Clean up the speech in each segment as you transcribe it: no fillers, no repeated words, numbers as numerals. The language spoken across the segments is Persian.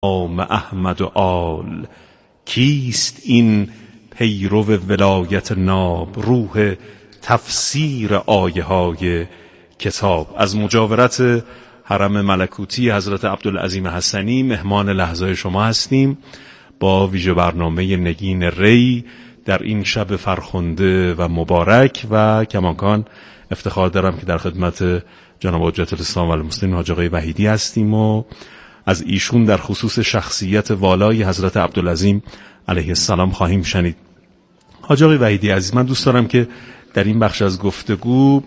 امام احمد و آل. کیست این پیرو ولایت ناب، روح تفسیر آیه های کتاب؟ از مجاورت حرم ملکوتی حضرت عبدالعظیم حسنی مهمان لحظه شما هستیم با ویژه برنامه نگین ری در این شب فرخنده و مبارک. و کماکان افتخار دارم که در خدمت جناب حجت الاسلام و المسلمین حاج آقای وحیدی هستیم و از ایشون در خصوص شخصیت والای حضرت عبدالعظیم علیه السلام خواهیم شنید. حاج آقای وحیدی عزیز، من دوست دارم که در این بخش از گفتگو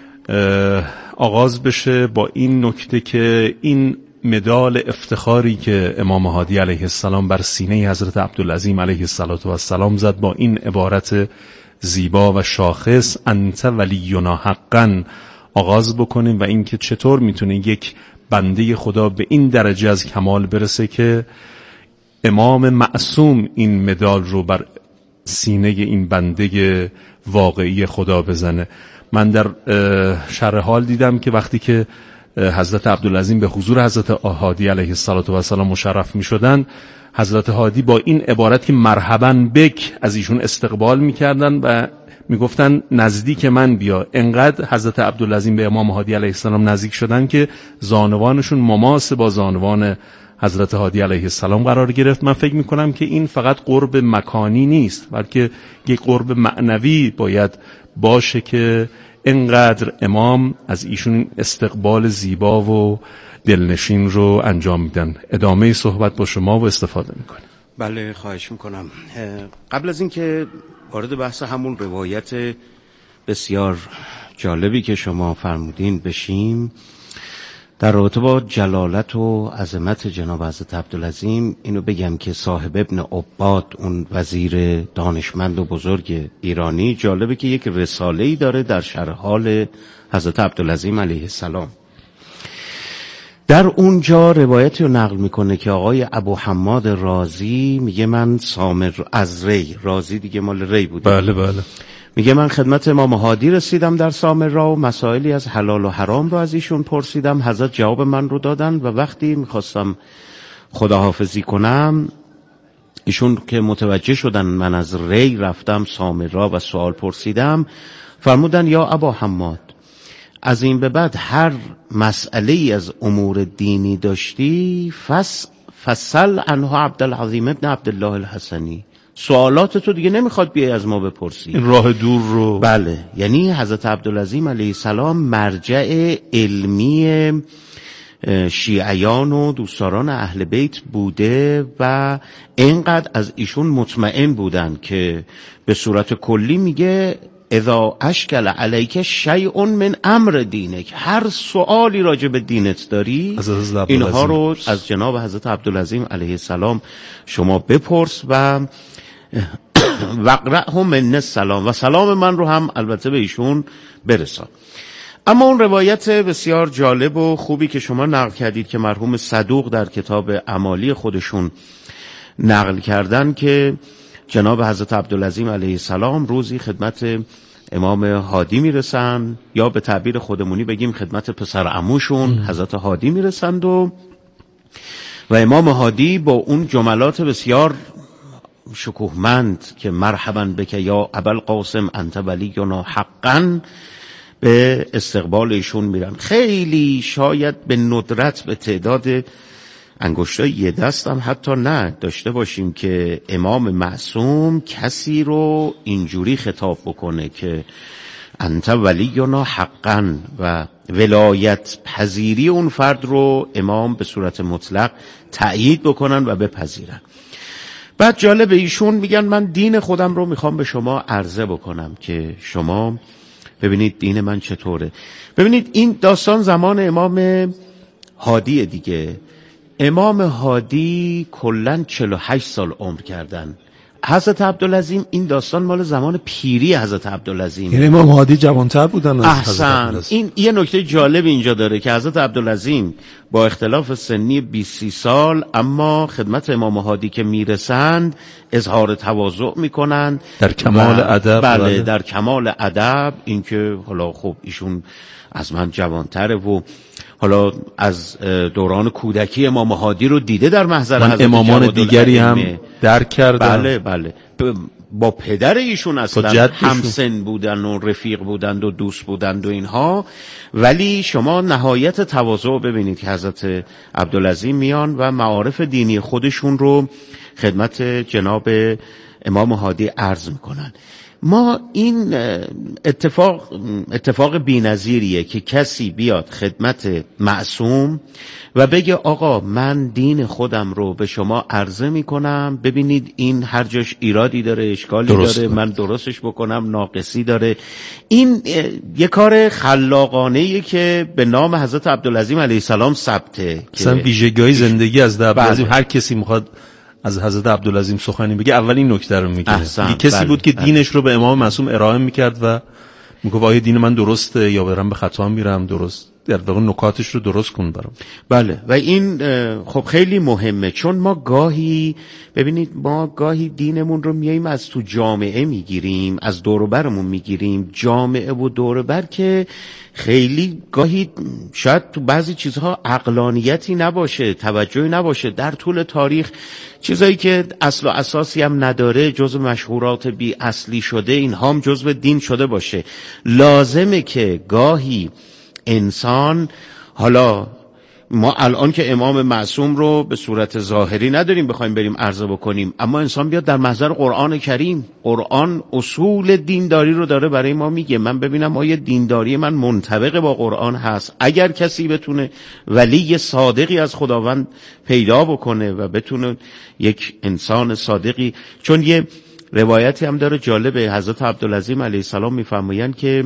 آغاز بشه با این نکته که این مدال افتخاری که امام هادی علیه السلام بر سینه حضرت عبدالعظیم علیه السلام زد با این عبارت زیبا و شاخص انت ولینا حقا آغاز بکنیم و اینکه چطور میتونه یک بنده خدا به این درجه از کمال برسه که امام معصوم این مدال رو بر سینه این بنده واقعی خدا بزنه. من در شرح حال دیدم که وقتی که حضرت عبدالعظیم به حضور حضرت هادی علیه السلام مشرف می شدن، حضرت هادی با این عبارت که مرحبا بک از ایشون استقبال می کردن و می گفتن نزدیک من بیا. انقدر حضرت عبدالعظیم به امام هادی علیه السلام نزدیک شدن که زانوانشون مماس با زانوان حضرت هادی علیه السلام قرار گرفت. من فکر می کنم که این فقط قرب مکانی نیست بلکه یک قرب معنوی باید باشه که اینقدر امام از ایشون استقبال زیبا و دلنشین رو انجام میدن. ادامه صحبت با شما و استفاده میکنه. بله خواهش میکنم. قبل از اینکه وارد بحث همون روایت بسیار جالبی که شما فرمودین بشیم، در رابطه با جلالت و عظمت جناب حضرت عبدالعظیم اینو بگم که صاحب ابن عباد، اون وزیر دانشمند و بزرگ ایرانی، جالبه که یک رساله‌ای داره در شرح حال حضرت عبدالعظیم علیه السلام. در اونجا روایتی رو نقل میکنه که آقای ابو حماد رازی میگه من سامر از ری، رازی دیگه مال ری بوده، بله بله، میگه من خدمت امام هادی رسیدم در سامرا و مسائلی از حلال و حرام رو از ایشون پرسیدم. حضرت جواب من رو دادن و وقتی میخواستم خداحافظی کنم ایشون که متوجه شدن من از ری رفتم سامرا و سوال پرسیدم، فرمودن یا ابا حماد از این به بعد هر مسئله ای از امور دینی داشتی فصل عنها عبدالعظیم ابن عبدالله الحسنی، سوالات تو دیگه نمیخواد بیای از ما بپرسی، این راه دور رو. بله، یعنی حضرت عبدالعظیم علیه السلام مرجع علمی شیعیان و دوستداران اهل بیت بوده و اینقدر از ایشون مطمئن بودن که به صورت کلی میگه اذا اشکل علیک شیء من امر دینک، هر سوالی راجع به دینت داری اینها رو از جناب حضرت عبدالعظیم علیه السلام شما بپرس و وقرأهم من السلام، و سلام من رو هم البته به ایشون برسان. اما اون روایت بسیار جالب و خوبی که شما نقل کردید که مرحوم صدوق در کتاب اعمالی خودشون نقل کردن که جناب حضرت عبدالعظیم علیه السلام روزی خدمت امام هادی میرسن، یا به تعبیر خودمونی بگیم خدمت پسر عموشون حضرت هادی میرسند و امام هادی با اون جملات بسیار شکوهمند که مرحبا بک یا ابوالقاسم انت ولینا حقا به استقبال ایشون میرن. خیلی شاید به ندرت به تعداد انگشتای یه دست هم حتی نه داشته باشیم که امام معصوم کسی رو اینجوری خطاب بکنه که انت ولینا حقا و ولایت پذیری اون فرد رو امام به صورت مطلق تأیید بکنن و بپذیرن. بعد جالب ایشون میگن من دین خودم رو میخوام به شما عرضه بکنم که شما ببینید دین من چطوره. ببینید این داستان زمان امام هادی دیگه. امام هادی کلن 48 سال عمر کردن. حضرت عبدالعظیم این داستان مال زمان پیری حضرت عبدالعظیم، یعنی امام هادی جوانتر بودن از احسن. این یه نکته جالب اینجا داره که حضرت عبدالعظیم با اختلاف سنی 20 سال اما خدمت امام هادی که میرسند اظهار تواضع میکنن در کمال ادب. بله در کمال ادب، اینکه حالا خب ایشون از من جوانتره و حالا از دوران کودکی امام مهدی رو دیده در محضر حضرت امامان دیگری هم درک کردن. بله با پدر ایشون اصلا همسن بودن و رفیق بودند و دوست بودند و اینها، ولی شما نهایت تواضع ببینید که حضرت عبدالعظیم میان و معارف دینی خودشون رو خدمت جناب امام مهدی عرض میکنن. ما این اتفاق بی‌نظیریه که کسی بیاد خدمت معصوم و بگه آقا من دین خودم رو به شما عرضه میکنم، ببینید این هر جاش ایرادی داره، اشکالی داره، من درستش بکنم، ناقصی داره. این یه کار خلاقانه‌ایه که به نام حضرت عبدالعظیم علیه السلام ثبته. مثلا ویژگی زندگی از عبدالعظیم، هر کسی میخواد از حضرت عبدالعظیم سخنی بگه اول این نکته رو میگه. کسی بود که دینش رو به امام معصوم ارائه میکرد و میگفت آیا دین من درسته یا برم به خطا میرم، درست در واقع نکاتش رو درست کن برام. بله و این خب خیلی مهمه، چون ما گاهی دینمون رو میاییم از تو جامعه میگیریم، از دور و برمون میگیریم، جامعه و دور و بر که خیلی گاهی شاید تو بعضی چیزها عقلانیتی نباشه، توجهی نباشه. در طول تاریخ چیزایی که اصل و اساسی هم نداره، جزء مشهورات بی اصلی شده، اینها هم جزء دین شده باشه. لازمه که گاهی انسان، حالا ما الان که امام معصوم رو به صورت ظاهری نداریم بخوایم بریم عرضه بکنیم، اما انسان بیاد در محضر قرآن کریم، قرآن اصول دینداری رو داره برای ما میگه، من ببینم آیا دینداری من منطبق با قرآن هست. اگر کسی بتونه ولی صادقی از خداوند پیدا بکنه و بتونه یک انسان صادقی، چون یه روایتی هم داره جالبه، حضرت عبدالعظیم علیه السلام میفرمایند که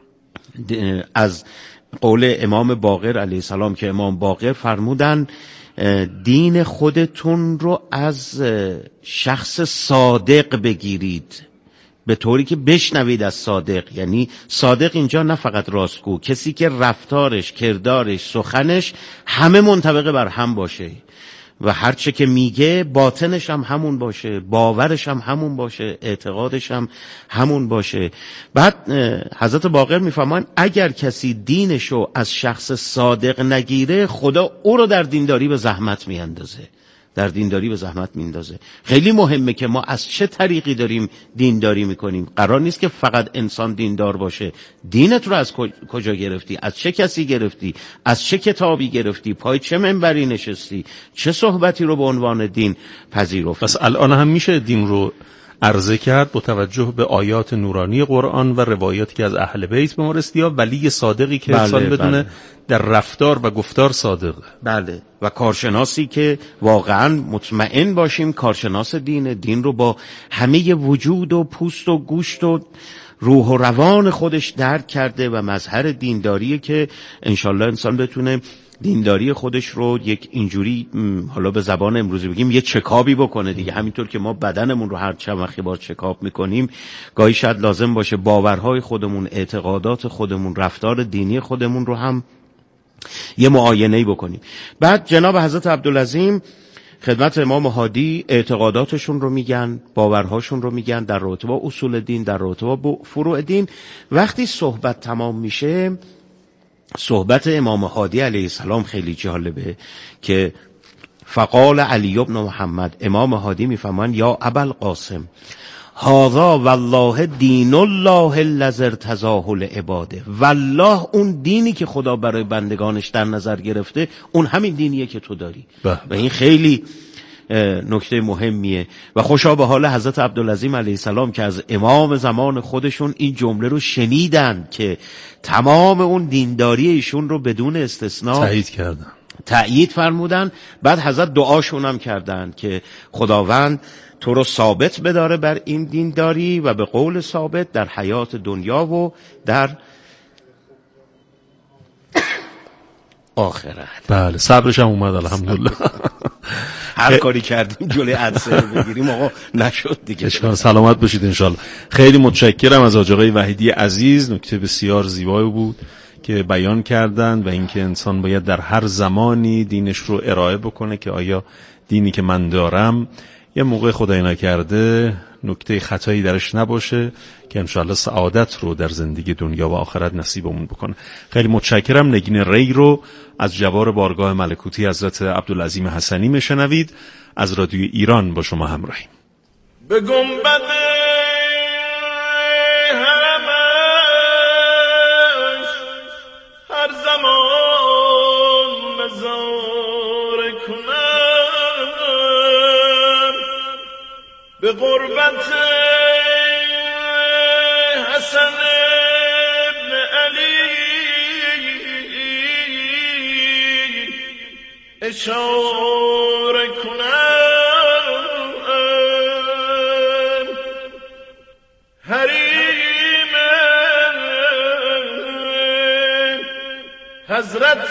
از قول امام باقر علیه السلام که امام باقر فرمودن دین خودتون رو از شخص صادق بگیرید، به طوری که بشنوید از صادق. یعنی صادق اینجا نه فقط راستگو، کسی که رفتارش، کردارش، سخنش همه منطبق بر هم باشه و هر چه که میگه باطنش هم همون باشه، باورش هم همون باشه، اعتقادش هم همون باشه. بعد حضرت باقر میفرمان اگر کسی دینشو از شخص صادق نگیره، خدا او رو در دینداری به زحمت میاندازه. خیلی مهمه که ما از چه طریقی داریم دینداری میکنیم. قرار نیست که فقط انسان دیندار باشه. دینت رو از کجا گرفتی؟ از چه کسی گرفتی؟ از چه کتابی گرفتی؟ پای چه منبری نشستی؟ چه صحبتی رو به عنوان دین پذیرفتی؟ پس الان هم میشه دین رو عرضه کرد با توجه به آیات نورانی قرآن و روایاتی که از اهل بیت به ما رسید، یا ولی صادقی که انسان بدونه در رفتار و گفتار صادقه. بله و کارشناسی که واقعا مطمئن باشیم کارشناس دین رو با همه وجود و پوست و گوشت و روح و روان خودش درک کرده و مظهر دینداریه که انشالله انسان بتونه دینداری خودش رو یک اینجوری، حالا به زبان امروزی بگیم، یه چکابی بکنه دیگه. همینطور که ما بدنمون رو هر چند وقتی بار چکاب میکنیم، گاهی شاید لازم باشه باورهای خودمون، اعتقادات خودمون، رفتار دینی خودمون رو هم یه معاینه‌ای بکنیم. بعد جناب حضرت عبدالعظیم خدمت امام مهدی اعتقاداتشون رو میگن، باورهاشون رو میگن در رابطه با اصول دین، در رابطه با فروع دین. وقتی صحبت تمام میشه، صحبت امام مهدی علیه السلام خیلی جالبه که فقال علی بن محمد، امام مهدی میفهمن یا ابوالقاسم هذا والله دین الله الذی ارتضاه لعباده، والله اون دینی که خدا برای بندگانش در نظر گرفته اون همین دینیه که تو داری. و این خیلی نکته مهمیه و خوشا به حال حضرت عبدالعظیم علیه السلام که از امام زمان خودشون این جمله رو شنیدن که تمام اون دینداری ایشون رو بدون استثناء تأیید فرمودن. بعد حضرت دعاشون هم کردن که خداوند تو رو ثابت بداره بر این دینداری و به قول ثابت در حیات دنیا و در آخرت. بله صبرش هم اومد الحمدلله. هر کاری کردیم جلوی عدسه رو بگیریم آقا نشد دیگه. سلامت باشید انشالله. خیلی متشکرم از آقای وحیدی عزیز، نکته بسیار زیبایی بود که بیان کردن و اینکه انسان باید در هر زمانی دینش رو ارائه بکنه که آیا دینی که من دارم یه موقع خدای نکرده نکته خطایی درش نباشه که انشاءالله سعادت رو در زندگی دنیا و آخرت نصیبمون بکنه. خیلی متشکرم. نگین ری رو از جوار بارگاه ملکوتی حضرت عبدالعظیم حسنی میشنوید. از رادیو ایران با شما همراهیم. به گنبد حرمش هر زمان نظاره کنم، به قربت حسن ابن علی اشاره کنم، حریم حضرت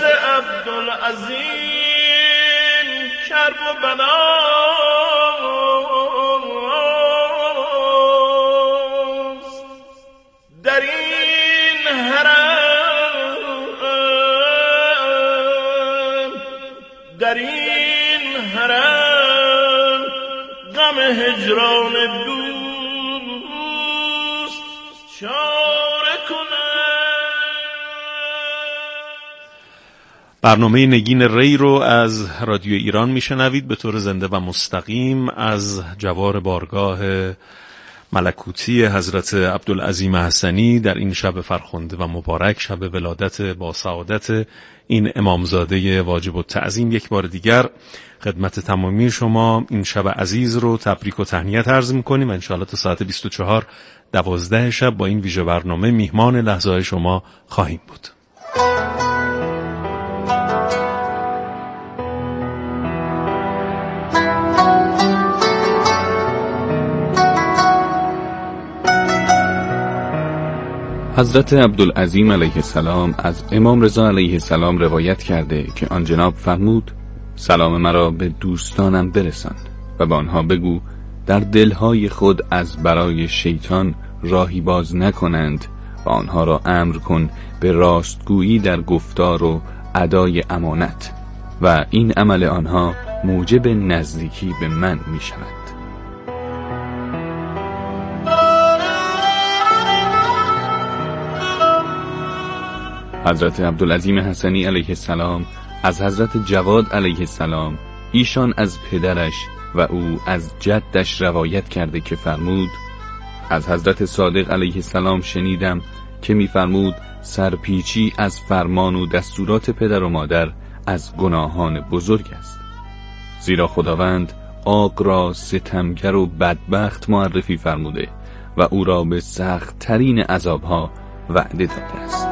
عبدالعظیم کرب و بلاست، در این حرم، در این حرم غم هجران دوست چاره کنم. برنامه نگین ری رو از رادیو ایران میشنوید به طور زنده و مستقیم از جوار بارگاه ملکوتی حضرت عبدالعظیم حسنی در این شب فرخنده و مبارک، شب ولادت با سعادت این امامزاده واجب التعظیم. یک بار دیگر خدمت تمامی شما این شب عزیز رو تبریک و تهنیت عرض می‌کنیم. انشاءالله تا ساعت 24:12 شب با این ویژه برنامه میهمان لحظه‌های شما خواهیم بود. حضرت عبدالعظیم علیه السلام از امام رضا علیه السلام روایت کرده که آن جناب فرمود: سلام مرا به دوستانم برسان و به آنها بگو در دلهای خود از برای شیطان راهی باز نکنند و آنها را امر کن به راستگویی در گفتار و ادای امانت و این عمل آنها موجب نزدیکی به من می شود. حضرت عبدالعظیم حسنی علیه السلام از حضرت جواد علیه السلام، ایشان از پدرش و او از جدش روایت کرده که فرمود: از حضرت صادق علیه السلام شنیدم که می‌فرمود سرپیچی از فرمان و دستورات پدر و مادر از گناهان بزرگ است، زیرا خداوند عاق را ستمگر و بدبخت معرفی فرموده و او را به سخت ترین عذابها وعده داده است.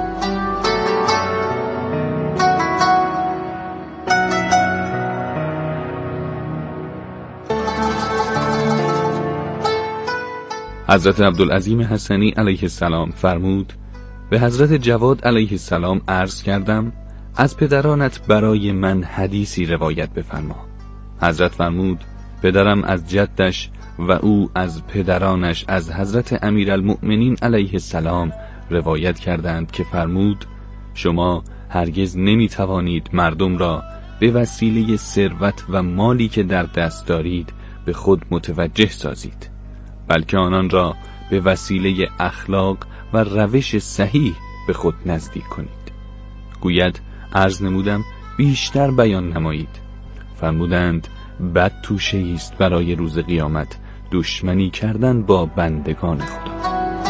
حضرت عبدالعظیم حسنی علیه السلام فرمود: به حضرت جواد علیه السلام عرض کردم از پدرانت برای من حدیثی روایت بفرما. حضرت فرمود: پدرم از جدش و او از پدرانش از حضرت امیرالمؤمنین علیه السلام روایت کردند که فرمود: شما هرگز نمی توانید مردم را به وسیله ثروت و مالی که در دست دارید به خود متوجه سازید، بلکه آنان را به وسیله اخلاق و روش صحیح به خود نزدیک کنید. گوید عرض نمودم بیشتر بیان نمایید. فرمودند بد توشه است برای روز قیامت دشمنی کردن با بندگان خدا.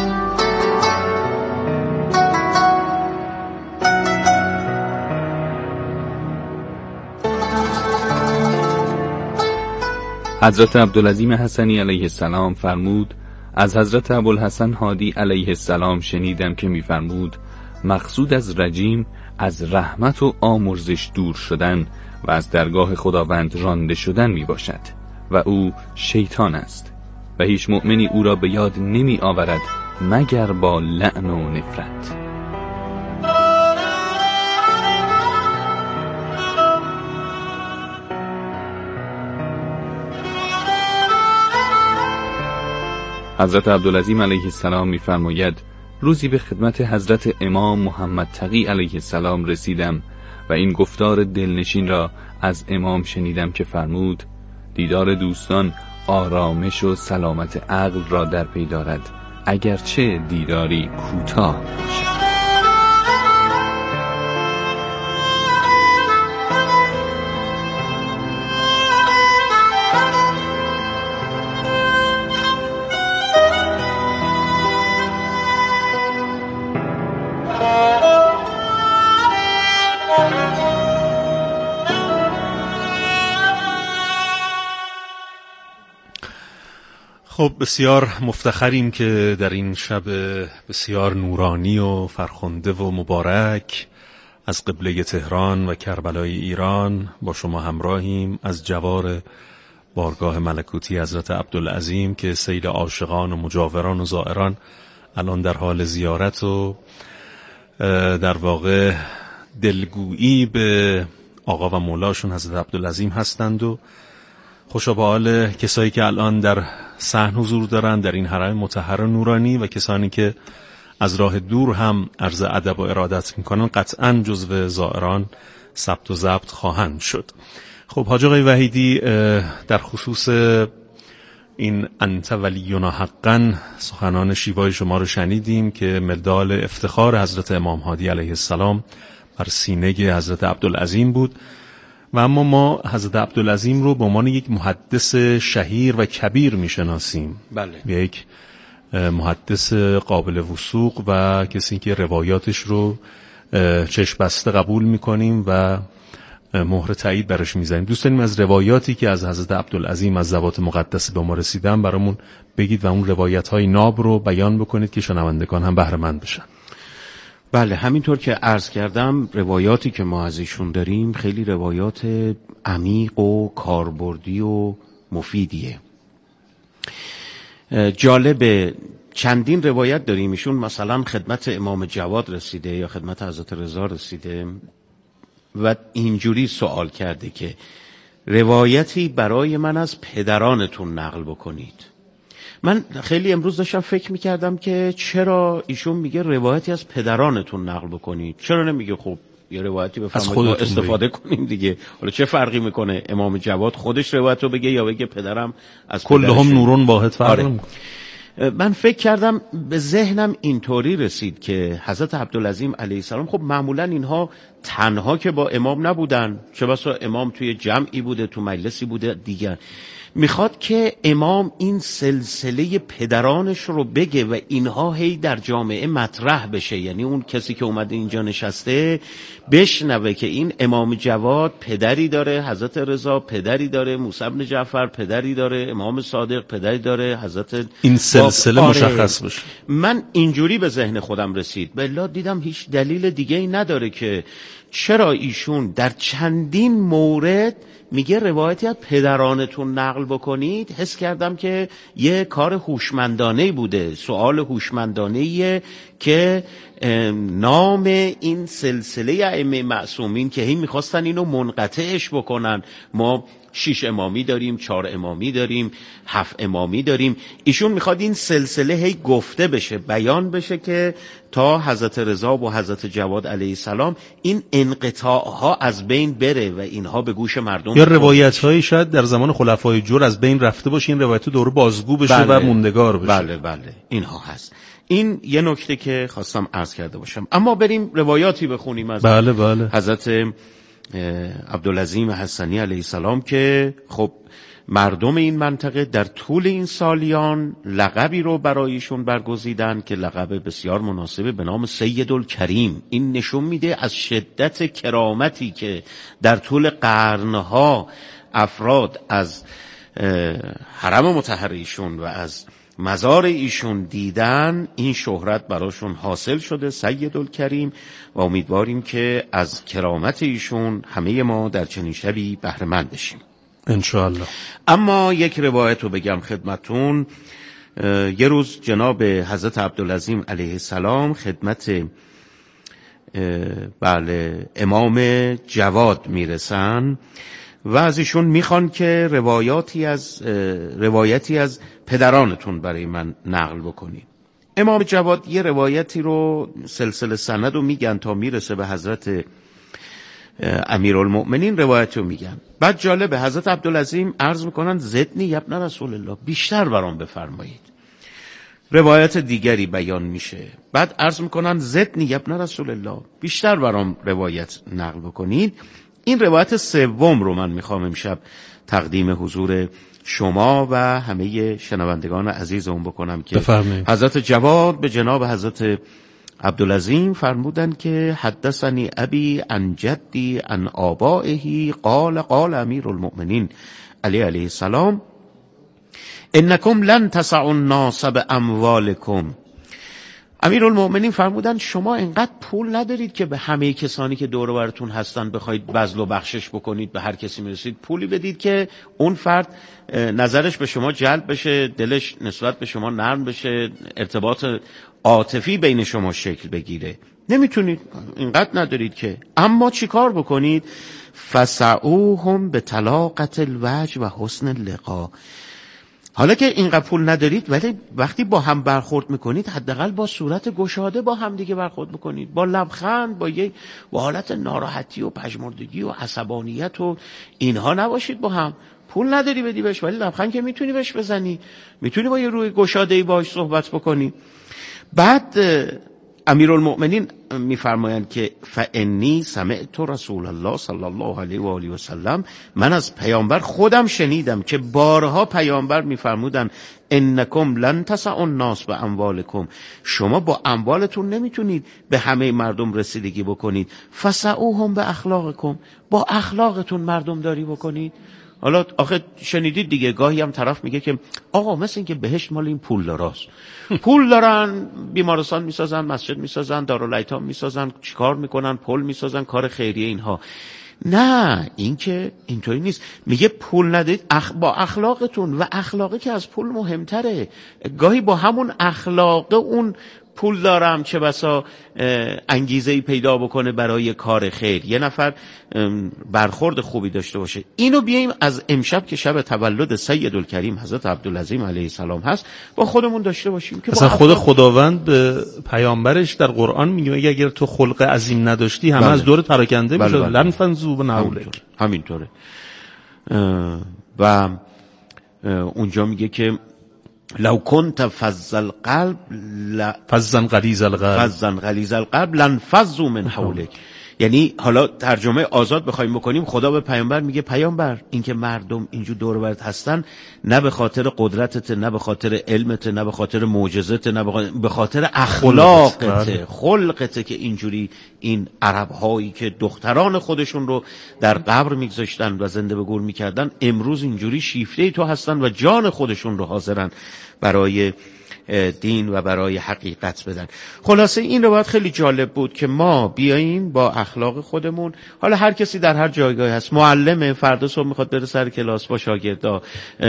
حضرت عبدالعظیم حسنی علیه السلام فرمود: از حضرت ابوالحسن هادی علیه السلام شنیدم که می‌فرمود مقصود از رجیم از رحمت و آمرزش دور شدن و از درگاه خداوند رانده شدن میباشد و او شیطان است و هیچ مؤمنی او را به یاد نمی آورد مگر با لعن و نفرت. حضرت عبدالعظیم علیه السلام می‌فرماید روزی به خدمت حضرت امام محمد تقی علیه السلام رسیدم و این گفتار دلنشین را از امام شنیدم که فرمود: دیدار دوستان آرامش و سلامت عقل را در پی دارد، اگرچه دیداری کوتاه باشد. خب بسیار مفتخریم که در این شب بسیار نورانی و فرخنده و مبارک از قبله تهران و کربلای ایران با شما همراهیم از جوار بارگاه ملکوتی حضرت عبدالعظیم که سیل عاشقان و مجاوران و زائران الان در حال زیارت و در واقع دلگویی به آقا و مولاشون حضرت عبدالعظیم هستند و خوشا به حال کسایی که الان در صحن حضور دارن در این حرم مطهر نورانی و کسانی که از راه دور هم عرض ادب و ارادت میکنن قطعاً جزو زائران ثبت و ضبط خواهند شد. خب حاج آقای وحیدی در خصوص این انت ولینا حقا سخنان شیوای شما رو شنیدیم که مدال افتخار حضرت امام هادی علیه السلام بر سینه حضرت عبدالعظیم بود و اما ما حضرت عبدالعظیم رو به عنوان یک محدث شهیر و کبیر میشناسیم. بله. یک محدث قابل وثوق و کسی که روایاتش رو چشم بسته قبول میکنیم و مهر تایید برش میزنیم. دوست داریم از روایاتی که از حضرت عبدالعظیم از ذوات مقدسه به ما رسیدن برامون بگید و اون روایت‌های ناب رو بیان بکنید که شنوندگان هم بهره مند بشن. بله، همینطور که عرض کردم روایاتی که ما از ایشون داریم خیلی روایات عمیق و کاربردی و مفیدیه. جالبه چندین روایت داریم ایشون مثلا خدمت امام جواد رسیده یا خدمت حضرت رضا رسیده و اینجوری سوال کرده که روایتی برای من از پدرانتون نقل بکنید. من خیلی امروز داشتم فکر میکردم که چرا ایشون میگه روایتی از پدرانتون نقل بکنید، چرا نمیگه خب یه روایتی بفرمایید استفاده کنیم دیگه. حالا چه فرقی میکنه امام جواد خودش روایت رو بگه یا بگه پدرم از کلهم نورون واحد فرق نمیکنه. من فکر کردم به ذهنم اینطوری رسید که حضرت عبدالعظیم علیه السلام خب معمولا اینها تنها که با امام نبودن، چه بسا امام توی جمعی بوده، تو مجلسی بوده دیگر. میخواد که امام این سلسله پدرانش رو بگه و اینها هی در جامعه مطرح بشه، یعنی اون کسی که اومده اینجا نشسته بشنوه که این امام جواد پدری داره، حضرت رضا پدری داره، موسی بن جعفر پدری داره، امام صادق پدری داره، حضرت این سلسله مشخص بشه. من اینجوری به ذهن خودم رسید، بلا دیدم هیچ دلیل دیگه ای نداره که چرا ایشون در چندین مورد میگه روایتی از پدرانتون نقل بکنید. حس کردم که یه کار هوشمندانه بوده، سوال هوشمندانه‌ایه که نام این سلسله ائمه معصومین که هی میخواستن اینو منقطعش بکنن، ما 6 امامی داریم، 4 امامی داریم، 7 امامی داریم، ایشون میخواد این سلسله هی گفته بشه، بیان بشه که تا حضرت رضا و حضرت جواد علیه السلام این انقطاع ها از بین بره و اینها به گوش مردم. یا روایت هایی شاید در زمان خلفای جور از بین رفته باشه، این روایت دوره بازگو بشه و موندگار بشه. بله بله اینها هست. این یه نکته که خواستم عرض کرده باشم. اما بریم روایاتی بخونیم از حضرت عبدالعظیم حسنی علیه السلام که خب مردم این منطقه در طول این سالیان لقبی رو برایشون برگزیدن که لقب بسیار مناسبه به نام سیدالکریم. این نشون میده از شدت کرامتی که در طول قرنها افراد از حرم مطهر ایشون و از مزار ایشون دیدن، این شهرت براشون حاصل شده سیدالکریم و امیدواریم که از کرامت ایشون همه ما در چنین شبی بهره مند بشیم انشاءالله. اما یک روایت رو بگم خدمتون. یه روز جناب حضرت عبدالعظیم علیه السلام خدمت امام جواد میرسن و از ایشون میخوان که روایتی از پدرانتون برای من نقل بکنید. امام جواد یه روایتی رو سلسله سند رو میگن تا میرسه به حضرت امیرالمؤمنین روایت رو میگن. بعد جالبه حضرت عبدالعظیم عرض میکنن زدنی یا ابن رسول الله، بیشتر برام بفرمایید. روایت دیگری بیان میشه، بعد عرض میکنن زدنی یا ابن رسول الله، بیشتر برام روایت نقل بکنید. این روایت سوم رو من میخوام امشب تقدیم حضور شما و همه شنوندگان عزیزم بکنم که بفرمایید. حضرت جواد به جناب حضرت عبدالعظیم فرمودن که حدثنی ابی عن جدی عن آبائه قال قال امیرالمؤمنین علیه السلام انکم لن تسعوا الناس باموالکم. امیرالمؤمنین فرمودن شما انقدر پول ندارید که به همه کسانی که دور و برتون هستن بخواید بذل و بخشش بکنید، به هر کسی میرسید پولی بدید که اون فرد نظرش به شما جلب بشه، دلش نسبت به شما نرم بشه، ارتباط عاطفی بین شما شکل بگیره. نمیتونید، اینقدر ندارید که. اما چی کار بکنید؟ فسعوهم به طلاقة الوجه و حسن اللقا. حالا که اینقدر پول ندارید ولی وقتی با هم برخورد میکنید حداقل با صورت گشاده با هم دیگه برخورد بکنید، با لبخند، با حالت ناراحتی و پژمردگی و عصبانیت و اینها نباشید. با هم پول نداری بدی بهش ولی لبخند که میتونی بهش بزنی، میتونی با یه روی گشاده‌ای باهاش صحبت بکنی. بعد امیرالمؤمنین میفرمایند که فانی سمعت رسول الله صلی الله علیه و آله و سلم، من از پیامبر خودم شنیدم که بارها پیامبر میفرمودن انکم لن تسعوا الناس باموالکم، شما با اموالتون نمیتونید به همه مردم رسیدگی بکنید. فسعوهم باخلاقکم، با اخلاقتون مردم داری بکنید. حالا آخه شنیدید دیگه، گاهی هم طرف میگه که آقا مثل این که بهشت مال این پول داراست، پول دارن بیمارستان میسازن، مسجد میسازن، دارالایتام میسازن، چیکار میکنن، پل میسازن، کار خیریه اینها. نه، این که اینطوری نیست. میگه پول ندید با اخلاقتون، و اخلاقی که از پول مهمتره. گاهی با همون اخلاق اون پول دارم چه بسا انگیزه‌ای پیدا بکنه برای کار خیر، یه نفر برخورد خوبی داشته باشه. اینو بیایم از امشب که شب تولد سیدالکریم حضرت عبدالعظیم علیه السلام هست با خودمون داشته باشیم که اصلا خود خداوند به پیامبرش در قرآن میگه اگر تو خلق عظیم نداشتی همه از دور پراکنده میشد. لن فنزو بنحولک. همینطوره. و اونجا میگه که لو كنت فظ القلب فظا غلیظ القلب لانفضوا من حولک. یعنی حالا ترجمه آزاد بخوایم بکنیم، خدا به پیامبر میگه پیامبر این که مردم اینجور دور و برت هستن نه به خاطر قدرتت، نه به خاطر علمت، نه به خاطر معجزت، نه به خاطر اخلاقت، خلقت که اینجوری این عرب هایی که دختران خودشون رو در قبر میگذاشتن و زنده به گور میکردن امروز اینجوری شیفته تو هستن و جان خودشون رو حاضرن برای دین و برای حقیقت بدن. خلاصه این روایت خیلی جالب بود که ما بیاییم با اخلاق خودمون، حالا هر کسی در هر جایگاهی هست، معلمه فردا صبح میخواد بره سر کلاس با شاگردا،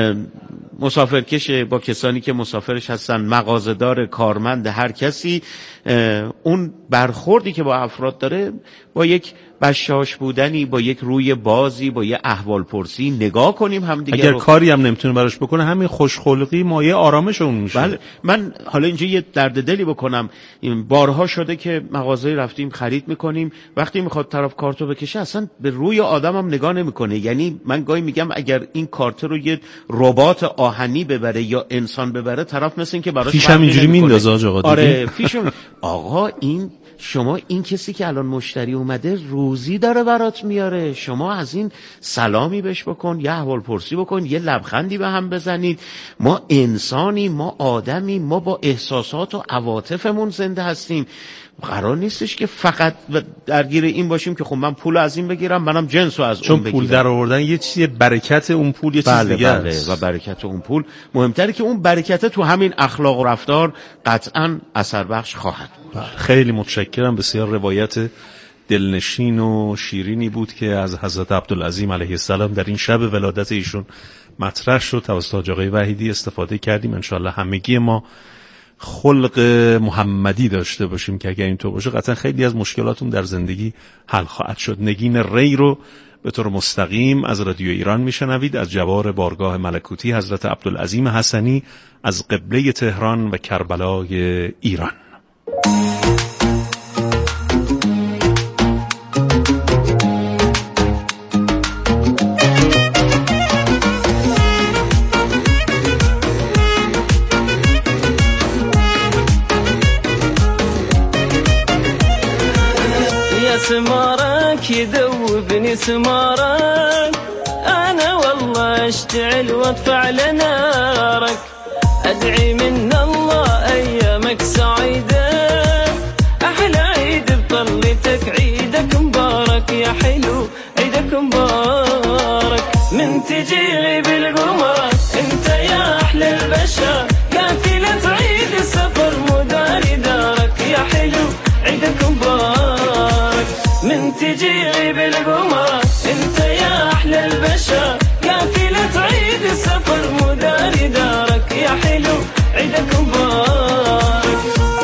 مسافرکشه با کسانی که مسافرش هستن، مغازه‌دار، کارمند، هر کسی اون برخوردی که با افراد داره با یک بشاش بودنی، با یک روی بازی، با یک احوال پرسی نگاه کنیم هم دیگه. اگر کاری هم نمیتونه براش بکنه همین خوشخلقی مایه آرامش اون میشه. بله. من حالا اینجا یه درد دلی بکنم، این بارها شده که مغازه رفتیم خرید میکنیم، وقتی میخواد طرف کارتو بکشه اصلا به روی آدمم نگاه نمیکنه. یعنی من گاهی میگم اگر این کارت رو یه ربات آهنی ببره یا انسان ببره، طرف مثل این که براش فیشم اینجوری میندازه آقا. آره فیشم آقا این شما این کسی که الان مشتری اومده روزی داره برات میاره، شما از این سلامی بهش بکن، یه احوال پرسی بکن، یه لبخندی به هم بزنید. ما انسانی، ما آدمی، ما با احساسات و عواطفمون زنده هستیم. قرار نیستش که فقط درگیر این باشیم که خب من پول از این بگیرم، منم جنسو از اون بگیرم. چون پول در آوردن یه چیزی، برکت اون پول یه چیز دیگه است. و برکت اون پول مهمتره که اون برکت تو همین اخلاق و رفتار قطعاً اثر بخش خواهد. خیلی متشکرم. بسیار روایت دلنشین و شیرینی بود که از حضرت عبدالعظیم علیه السلام در این شب ولادت ایشون مطرح شد. توسط حاج آقای وحیدی استفاده کردیم. انشالله همگی ما خلق محمدی داشته باشیم که اگر اینطور باشه قطعا خیلی از مشکلاتون در زندگی حل خواهد شد. نگین ری رو به طور مستقیم از رادیو ایران میشنوید، از جوار بارگاه ملکوتی حضرت عبدالعظیم حسنی از قبله تهران و کربلای ایران. يذوبني سمارك، أنا والله أشتعل وأدفع لنارك. أدعي من الله أيامك سعيدة، أحلى عيد بطلتك عيدك مبارك يا حلو عيدك مبارك. من تجي غيب القمر انت يا أحلى البشر، قافلة عيد السفر مداري دارك يا حلو عيدك مبارك. من تجي غيب القمر انت يا أحلى البشر، قافلة عيد السفر مداري دارك يا حلو عيدك مبارك.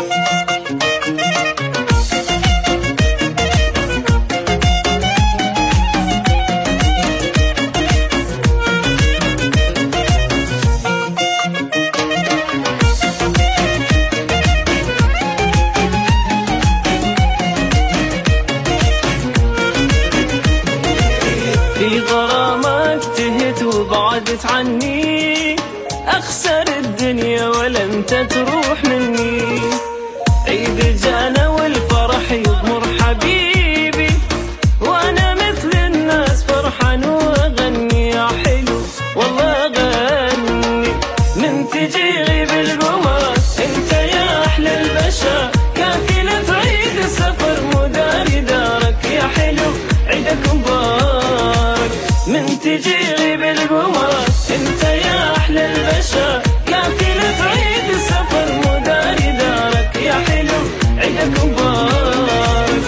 في غرامك تهت وبعدت عني، أخسر الدنيا ولا أنت تروح مني. عيد جانا والفرح يضمر حبيبي، وأنا مثل الناس فرحان وأغني يا حلو والله أغني. من تجي غيب القمر أنت يا أحلى البشر، كافلة عيد السفر مداري دارك يا حلو عيدك مبارك. من تجي غيب القمر انت يا أحلى البشر، كافلة عيد السفر مداري دارك يا حلو عيدك مبارك.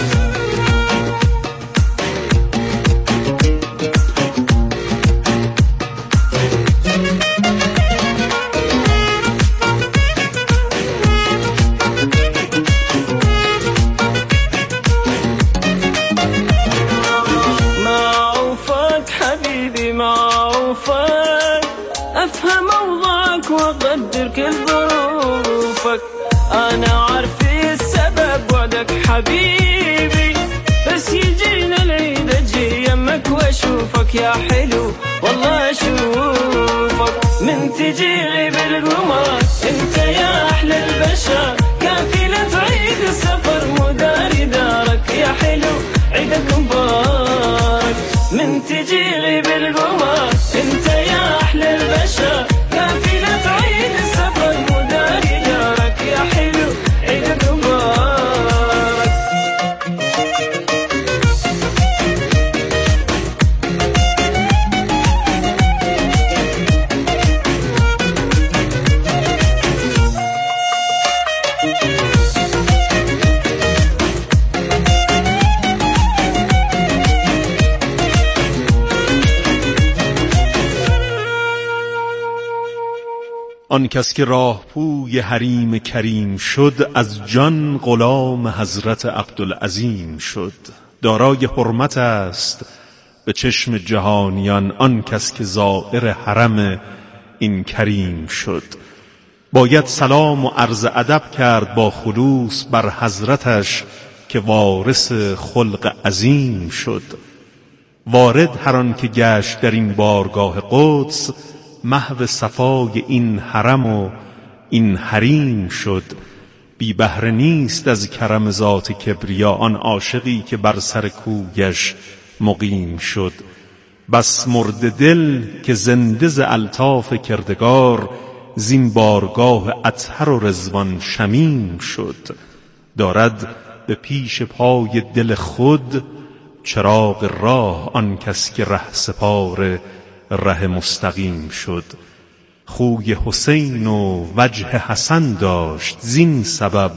معوفك حبيبي معوفك، أفهم أوضاعك وأقدر كل ظروفك. أنا عارف السبب بعدك حبيبي، بس يجينا العيد أجي يمك وأشوفك يا حلو والله أشوفك. من تجي غيب القمر أنت يا أحلى البشر، كافلة عيد السفر مداري دارك يا حلو عيدك مبارك. من تجي غيب القمر انت يا أحلى البشر، كافلة عيد السفر مداري دارك يا حلو عيدك مبارك. آن کس که راه پوی حریم کریم شد، از جان غلام حضرت عبدالعظیم شد. دارای حرمت است به چشم جهانیان، آن کس که زائر حرم این کریم شد. باید سلام و عرض ادب کرد با خلوص بر حضرتش که وارث خلق عظیم شد. وارد هر آن که گشت در این بارگاه قدس، محو صفای این حرم و این حریم شد. بی بهره نیست از کرم ذات کبریا، آن عاشقی که بر سر کویش مقیم شد. بس مرد دل که زنده ز الطاف کردگار، زین بارگاه اطهر و رضوان شمیم شد. دارد به پیش پای دل خود چراغ راه، آن کس که ره سپار ره مستقیم شد. خوی حسین و وجه حسن داشت، زین سبب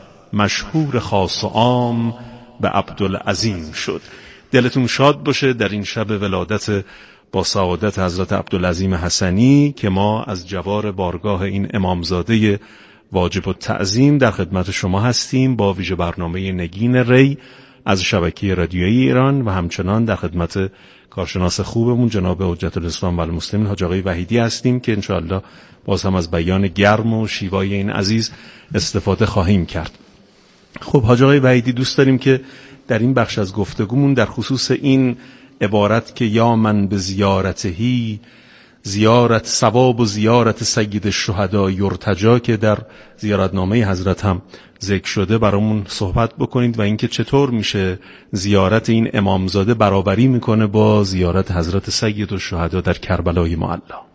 مشهور خاص و عام به عبدالعظیم شد. دلتون شاد باشه در این شب ولادت با سعادت حضرت عبدالعظیم حسنی که ما از جوار بارگاه این امامزاده واجب التعظیم در خدمت شما هستیم با ویژه برنامه نگین ری از شبکه رادیویی ایران و همچنان در خدمت کارشناس خوبمون جناب حجت الاسلام و المسلمین حاج آقای وحیدی هستیم که انشاءالله باز هم از بیان گرم و شیوای این عزیز استفاده خواهیم کرد. خب حاج آقای وحیدی، دوست داریم که در این بخش از گفتگومون در خصوص این عبارت که یا من به زیارتهی زیارت ثواب و زیارت سید الشهدا یرتجا که در زیارتنامه حضرت هم ذکر شده برامون صحبت بکنید و اینکه چطور میشه زیارت این امامزاده برابری میکنه با زیارت حضرت سید الشهدا در کربلای معلی.